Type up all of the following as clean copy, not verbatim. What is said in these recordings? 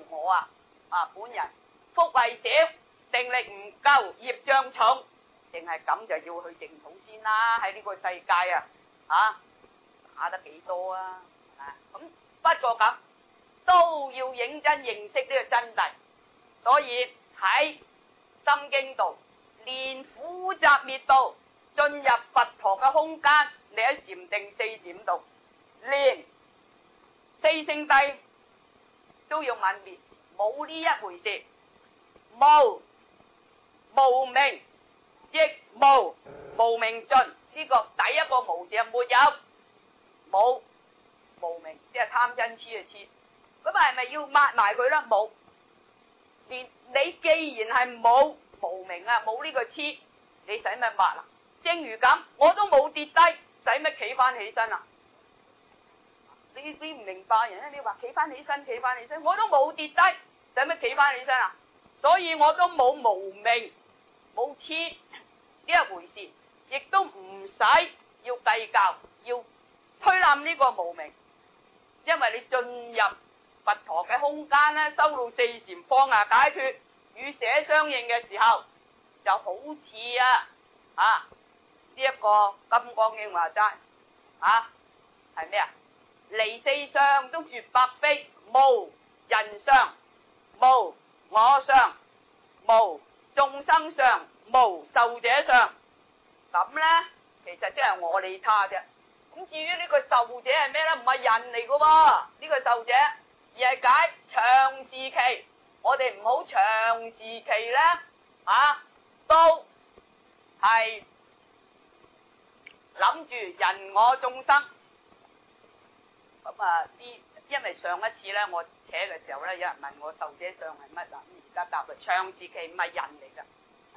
我本人福慧少，定力唔夠，業障重，淨係咁就要去淨土先啦。喺呢個世界打得幾多啊？咁不過咁都要認真認識呢個真諦，所以喺心經度練苦集滅道，進入佛陀嘅空間，你喺禪定四禪度練四聖諦都要泯滅，冇呢一回事。無明亦無明盡，呢個第一個無字係沒有，冇無明即係貪嗔痴嘅痴，咁係咪要抹埋佢啦？冇，連你既然係冇無明冇呢個痴，你使乜抹啊？正如咁，我都冇跌低，使乜企翻起身啊？你唔明白人咧？你話企翻起身，我都冇跌低，使乜企翻起身啊？所以我都冇無明冇痴呢一回事，亦都唔使要計較，要推冧呢個無明，因為你進入佛陀嘅空間咧，修到四禪放下解脫與捨相應嘅時候，就好似呢一個金剛經話齋係咩啊？離四相都絕百非，無人相，無我相，無眾生相，無壽者相。咁呢，其實即係我利他啫。咁至於呢個壽者係咩呢？唔係人嚟噶喎，呢個壽者而係解長時期。我哋唔好長時期呢，都係諗住人我眾生。咁因為上一次呢，我扯嘅時候呢，有人問我壽者相係乜啊？而家答佢長時期唔係人嚟噶。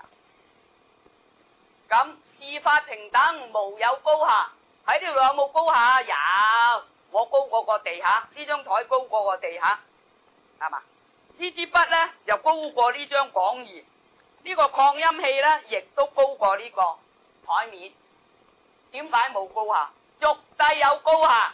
咁事法平等，無有高下。喺呢度有冇高下？有，我高過個地下，呢張台高過個地下，係嘛？呢支筆呢，又高過呢張講義，呢個擴音器呢，亦都高過呢個台面。點解冇高下？俗諦有高下，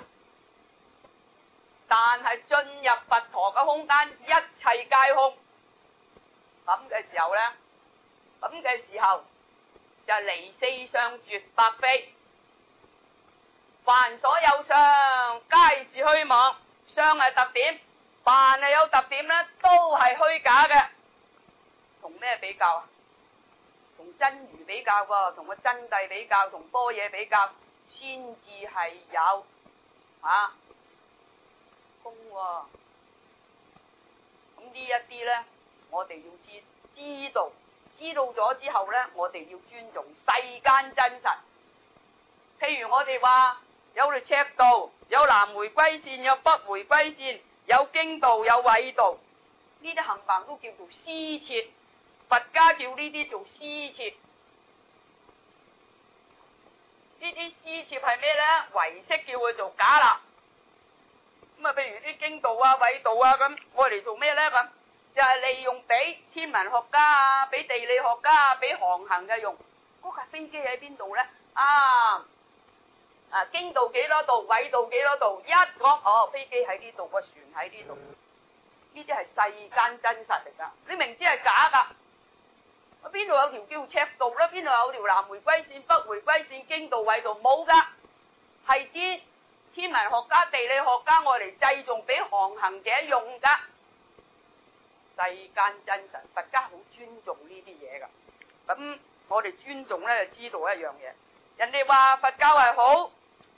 但係進入佛陀嘅空間，一切皆空。咁嘅時候就離四相絕百非，凡所有相皆是虛妄。相係特點，凡係有特點呢，都係虛假嘅。同咩比較啊？同真如比較喎，同個真諦比較，同般若比較，先至係有空喎。咁呢一啲呢，我哋要知道咗之後呢，我哋要尊重世間真實。譬如我哋話有條赤道，有南迴歸線，有北迴歸線，有經道，有緯道，呢啲行辦都叫做施設。佛家叫呢啲做施設。呢啲施設係咩呢？唯識叫佢做假立。咁譬如啲經道緯道咁，我嚟做咩呢？咁就係利用俾天文學家俾地理學家俾航行嘅用。嗰架飛機喺邊度呢？經度幾多度，緯度幾多度，一講飛機喺呢度，個船喺呢度。呢啲係世間真實嚟噶，你明知係假噶。邊度有條叫赤道呢？邊度有條南迴歸線、北迴歸線、經度緯度？冇噶，係啲天文學家、地理學家我嚟製造俾航行者用噶。世間真實，佛家好尊重呢啲嘢噶。咁我哋尊重呢，就知道一樣嘢，人哋話佛教係好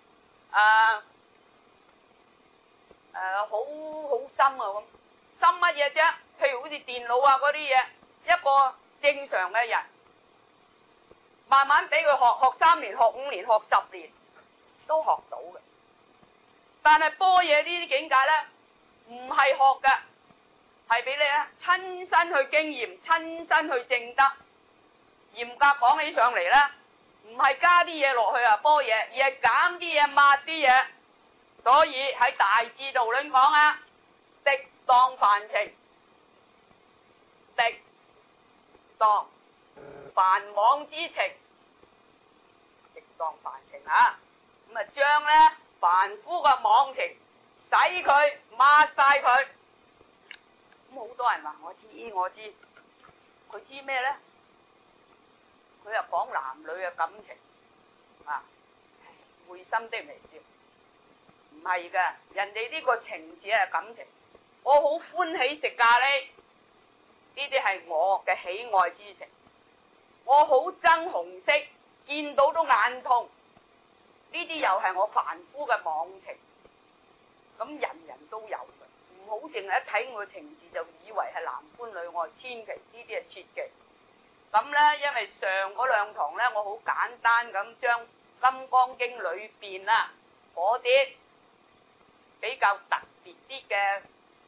好深咁，深乜嘢啫？譬如好似電腦嗰啲嘢，一個正常嘅人慢慢俾佢學3年、學5年、學10年都學到嘅。但係般若呢啲境界呢，唔係學嘅，係俾你親身去經驗、親身去證得。嚴格講起上嚟呢，唔係加啲嘢落去般若，而係減啲嘢、抹啲嘢。所以喺大智度論講適當凡情，適當繁妄之情，適當凡情咁將呢凡夫嘅妄情洗佢、抹晒佢， 多人話我知，佢知咩咧？佢又講男女嘅感情啊，會心的微笑，唔係噶，人哋呢個情字係感情。我好歡喜食咖喱，呢啲係我嘅喜愛之情。我好憎紅色，見到都眼痛，呢啲又係我凡夫嘅妄情。咁人人都有嘅，唔好淨係一睇我嘅情字就以為係男歡女愛，千祈呢啲係切忌。咁呢，因為上嗰兩堂呢，我好簡單咁將《金剛經》裏邊啦嗰啲比較特別啲嘅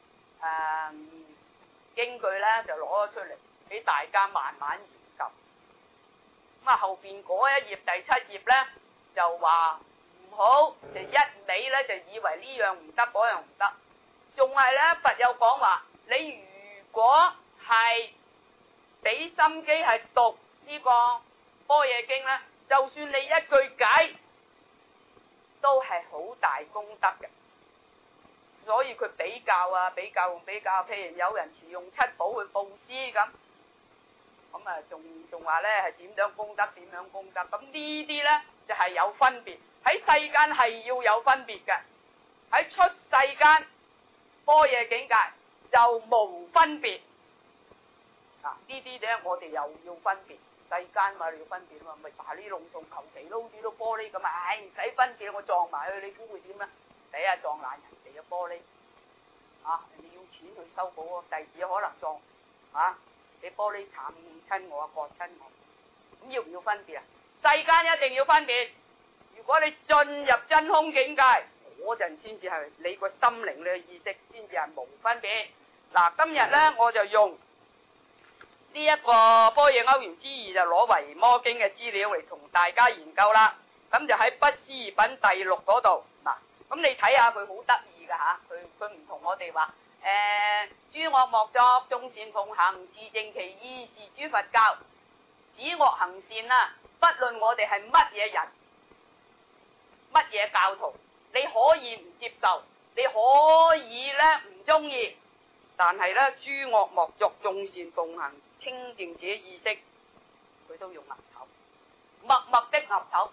經句呢，就攞咗出嚟俾大家慢慢研究。咁啊後邊嗰一頁第7頁呢，就話唔好就一味呢，就以為呢樣唔得嗰樣唔得，仲係呢，佛有講話，你如果係俾心機係讀呢個般若經呢，就算你一句解都係好大功德嘅。所以佢比較，譬如有人持用七寶去布施咁啊仲話呢係點樣功德。咁呢啲呢，就係有分別，喺世間係要有分別嘅，喺出世間般若境界就無分別。呢啲呢，我哋又要分別，世間嘛你要分別嘛，咪沙呢龍鳳求其撈啲都玻璃咁啊，唔使分別，我撞埋去，你估會點啊？第一撞爛人哋嘅玻璃，人哋要錢去修補喎，第二可能撞你玻璃慘親我割親我，咁要唔要分別啊？世間一定要分別。如果你進入真空境界，嗰陣先至係你個心靈你嘅意識先至係無分別。嗱，今日呢，我就用呢一個般若歐元之義，就攞維摩經嘅資料嚟同大家研究啦。咁就喺不思議品第6嗰度。嗱，咁你睇下佢好得意噶吓，佢唔同我哋話諸惡莫作，眾善奉行，自淨其意，是諸佛教。止惡行善啊，不論我哋係乜嘢人，乜嘢教徒，你可以唔接受，你可以呢唔中意，但係呢，諸惡莫作，眾善奉行，清淨自己意識，佢都用岌頭，默默的岌頭。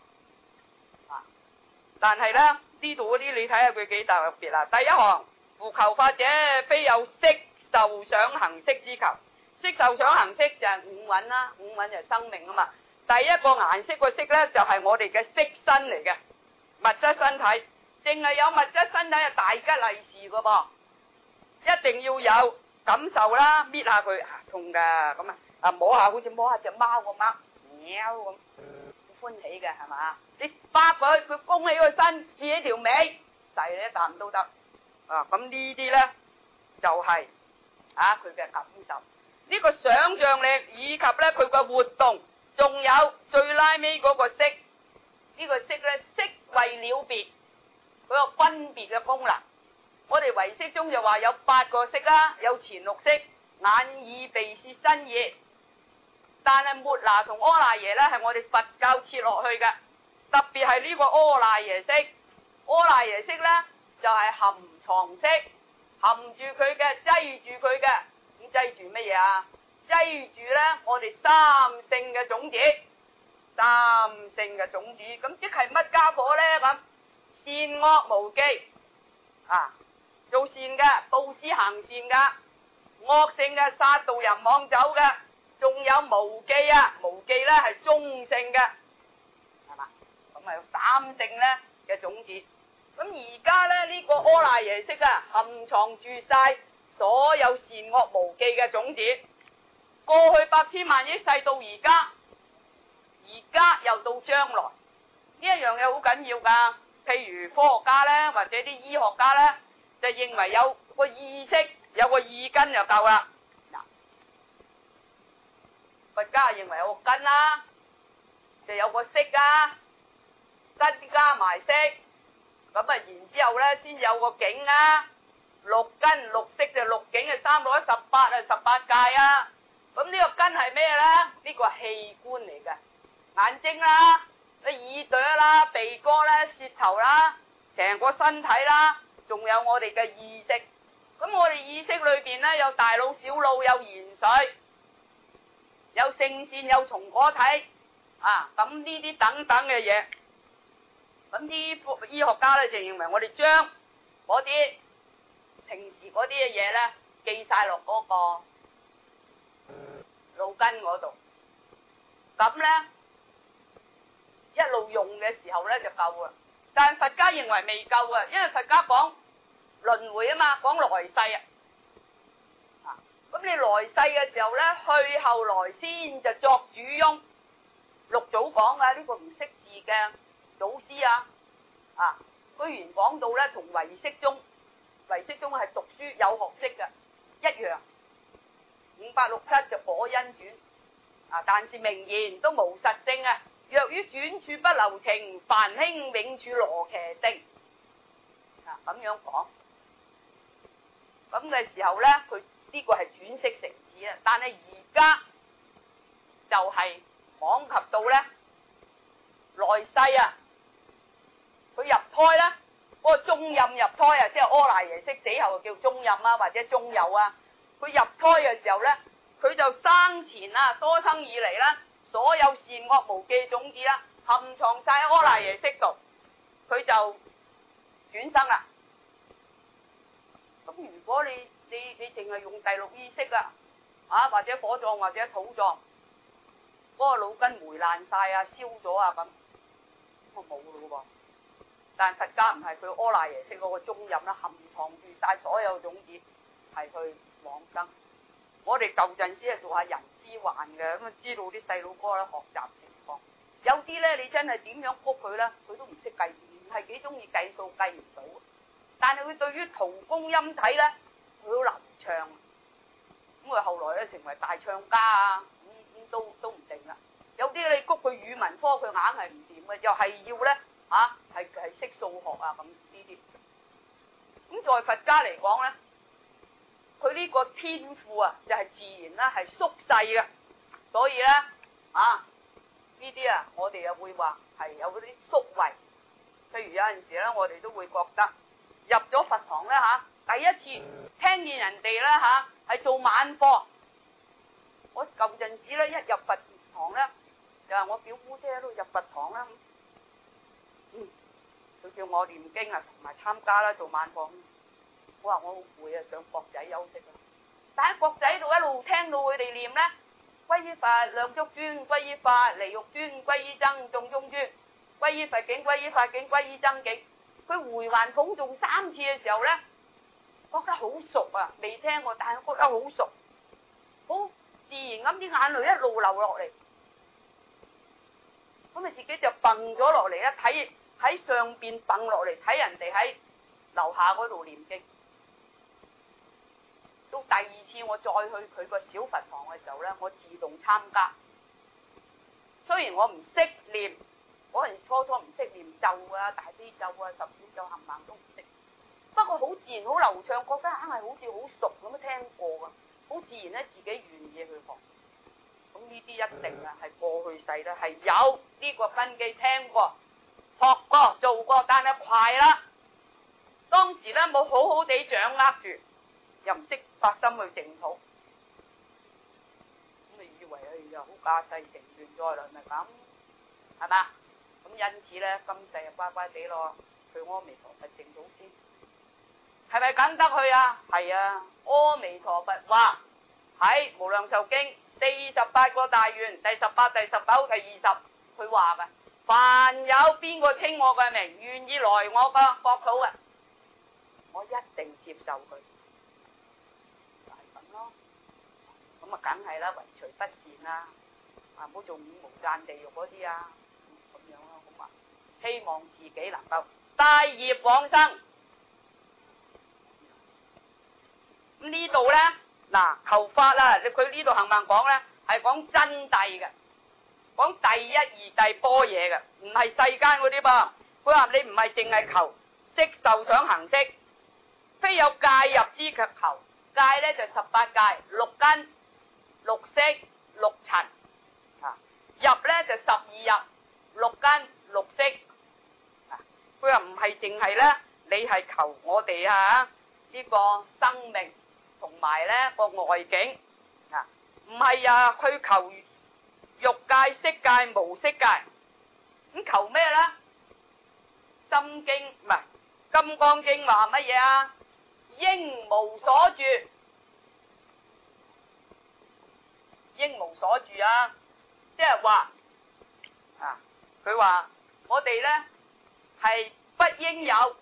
但係呢，呢度嗰啲你睇下佢幾特別啦。第一行，夫求法者，非有色受想行識之求。色受想行識就係五蘊啦，五蘊就係生命啊嘛。第一個顏色個色呢，就係我哋嘅色身嚟嘅，物質身體，淨係有物質身體係大吉利是噶噃，一定要有感受啦，搣下佢痛噶，咁摸下好似摸下隻貓個貓，喵咁，好歡喜嘅係嘛？你巴佢弓起個身，豎起條尾，細你一啖都得。咁呢啲呢，就係佢嘅感受。呢個想像力以及呢佢個活動，仲有最拉尾嗰個色，呢個色呢，色為了別，佢個分別嘅功能。我哋唯識中就話有8個色啦，有前6色，眼耳鼻舌身意。但係末那同阿賴耶呢，係我哋佛教切落去嘅，特別係呢個阿賴耶識。阿賴耶識呢，就係含藏識，含住佢嘅，擠住佢嘅。咁擠住乜嘢啊？擠住呢，我哋三性嘅種子，三性嘅種子，咁即係乜家伙呢？咁善惡無記做善嘅布施行善嘅，惡性嘅殺盜淫妄酒嘅，仲有無記無記呢係中性嘅，係嘛？咁有三性呢嘅種子。咁而家呢，呢個阿賴耶識含藏住晒所有善惡無記嘅種子，過去百千萬億世到而家又到將來，呢一樣嘢好緊要噶。譬如科學家呢，或者啲醫學家呢，就認為有個意識，有個意根就夠啦。嗱，佛家認為有個根啦，就有個識根加埋識，咁然之後呢，先有個境六根六識就六境嘅3六118 18界咁呢個根係咩呢？呢個係器官嚟嘅，眼睛啦、耳朵啦、鼻哥啦、舌頭啦，成個身體啦，仲有我哋嘅意識。 咁我哋意識裏邊咧有大腦、小腦，有鹽水，有性腺，有松果體啊，咁呢啲等等嘅嘢，咁啲醫學家咧就認為我哋將嗰啲平時嗰啲嘅嘢咧記晒落嗰個腦筋嗰度，咁咧一路用嘅時候咧就夠啦。但係佛家認為未夠啊，因為佛家講輪迴啊嘛，講來世啊。咁你來世嘅時候咧，去後來先就作主翁。六祖講嘅呢個唔識字嘅祖師啊，居然講到咧同唯識宗係讀書有學識嘅一樣。5867就果因轉啊，但是名言都無實性啊。若於轉處不留情，凡興永處羅騎定啊，咁樣講。咁嘅時候咧，佢呢個係轉識成智啊。但係而家就係講及到咧來世啊，佢入胎咧，嗰個中陰入胎啊，即係阿賴耶識死後叫中陰啊，或者中有啊。佢入胎嘅時候咧，佢就生前啊，多生以嚟啦，所有善惡無記種子啦，含藏晒喺阿賴耶識度，佢就轉生啦。咁如果你淨係用第六意識啊，或者火葬或者土葬，嗰個腦筋霉爛晒啊，燒咗啊咁，我冇咯喎。但係佛家唔係，佢阿賴耶識嗰個中陰啦，含藏住晒所有種子，係去往生。我哋舊陣時係做下人之患嘅，咁啊知道啲細路哥咧學習情況。有啲咧你真係點樣谷佢咧，佢都唔識計，唔係幾中意計數，計唔到。但係佢對於圖功音體咧，佢好流暢。咁佢後來咧成為大唱家啊，都唔定啦。有啲你谷佢語文科，佢硬係唔掂嘅，又係要咧係識數學啊咁呢啲。咁在佛家嚟講咧，佢呢個天賦啊，就係自然啦，係縮細嘅，所以咧呢啲啊，我哋又會話係有嗰啲宿慧。譬如有陣時咧，我哋都會覺得入咗佛堂咧第一次聽見人哋咧係做晚課。我舊陣時咧一入佛堂咧，就話我表姑姐都入佛堂啦，佢叫我念經啊，同埋參加啦做晚課。我話我好攰啊，上國仔休息啦。但喺國仔度一路聽到佢哋念咧，歸依佛量足尊，歸依法離欲尊，歸依僧眾中尊，歸依佛境，歸依法境，歸依僧境。佢回環諷誦3次嘅時候咧，覺得好熟啊，未聽過，但係覺得好熟，好自然咁啲眼淚一路流落嚟。咁咪自己就蹦咗落嚟咧，睇喺上邊蹦落嚟睇人哋喺樓下嗰度念經。到第2次我再去佢個小佛堂嘅時候咧，我自動參加。雖然我唔識念，嗰陣初唔識念咒啊、大悲咒啊、十善咒冚唪唥都唔識。不過好自然、好流暢，覺得硬係好似好熟咁樣聽過噶，好自然咧，自己願意去學。咁呢啲一定係過去世咧係有呢個根基，聽過、學過、做過，但係快啦。當時咧冇好好地掌握住，又唔識發心去淨土，咁你以為又好架勢成願再來咪咁，係嘛？咁因此咧，今世就乖乖地咯，去阿彌陀佛淨土先，係咪梗得去啊？係啊，阿彌陀佛話喺無量壽經48個大願第18、第19、第20，佢話嘅，凡有邊個稱我嘅名，願意來我個國土嘅，我一定接受佢。咁啊，梗係啦，唯除不善啦，唔好做五無間地獄嗰啲啊，咁樣咯，好嘛？希望自己能夠帶業往生。咁呢度咧，嗱求法啦，佢呢度行文講咧係講真諦嘅，講第一義諦般若嘅，唔係世間嗰啲噃。佢話你唔係淨係求色受想行識，非有戒入之卻求。戒咧就18戒，6根、6識、6塵，入咧就12入，6根、6識。佢話唔係淨係咧，你係求我哋呢個生命同埋咧個外境啊，唔係啊去求欲界、色界、無色界，咁求咩咧？心經唔係金剛經話乜嘢啊？應無所住，應無所住啊！即係話啊，佢話我哋咧係不應有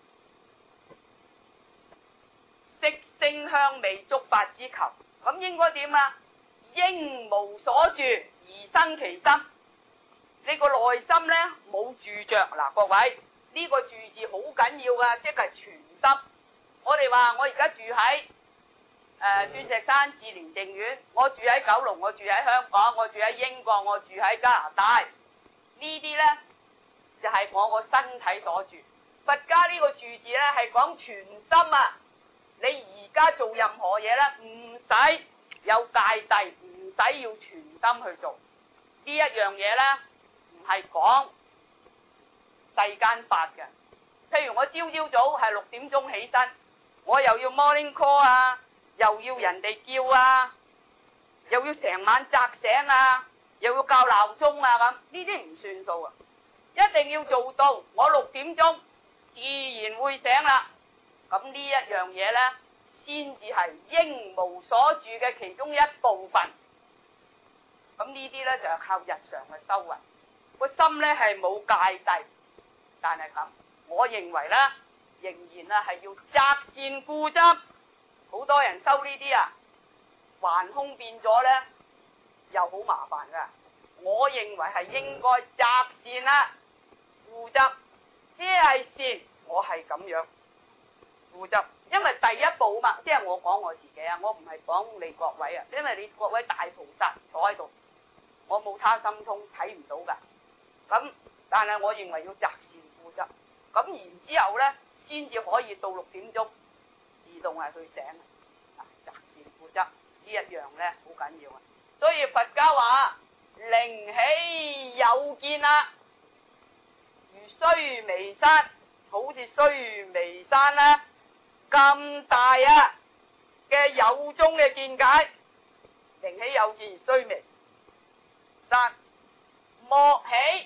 色聲香味觸法之求，咁應該點啊？應無所住而生其心。你個內心咧冇住着嗱，各位呢個住字好緊要噶，即係全心。我哋話我而家住喺鑽石山志蓮淨苑，我住喺九龍，我住喺香港，我住喺英國，我住喺加拿大，呢啲呢，就係我個身體所住。佛家呢個住字呢，係講全心啊！你而家做任何嘢呢，唔使有芥蒂，唔使要全心去做呢一樣嘢呢，唔係講世間法嘅。譬如我朝朝早係6點鐘起身，我又要 morning call 啊，又要人哋叫啊，又要成晚扎醒啊，又要校鬧鐘啊，咁呢啲唔算數啊！一定要做到我6點鐘自然會醒啦。咁呢一樣嘢呢，先至係應無所住嘅其中一部分。咁呢啲呢，就係靠日常嘅修為，個心呢係冇芥蒂，但係咁，我認為呢，仍然啊係要擇善固執。好多人修呢啲啊，橫空變咗呢，又好麻煩噶。我認為係應該擇善啦，固執，即係善，我係咁樣固執。因為第一步嘛，即係我講我自己啊，我唔係講你各位啊，因為你各位大菩薩坐喺度，我冇他心通，睇唔到噶。咁但係我認為要擇善固執，咁然之後呢，先至可以到6點鐘自動係去醒。擇善固執呢一樣呢，好緊要啊！所以佛家話靈起有見啊，如須彌山，好似須彌山呢咁大啊嘅有宗嘅見解，靈起有見如須彌山，莫起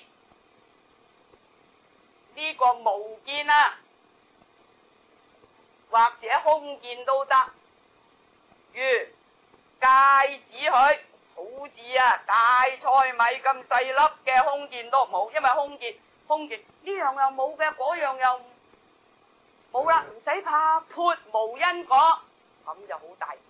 呢個無見啊，或者空見都得。如芥子許，好似啊大菜米咁細粒嘅空見都冇，因為空見呢樣又冇嘅，嗰樣又冇啦，唔使怕，撥無因果，咁就好大